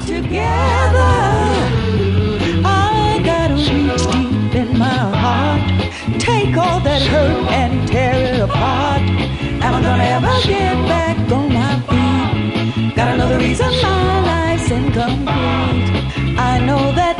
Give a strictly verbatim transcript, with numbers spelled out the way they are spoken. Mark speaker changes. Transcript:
Speaker 1: together. I gotta reach deep in my heart, take all that hurt and tear it apart. Am I gonna ever get back on my feet? Gotta know the reason my life's incomplete. I know that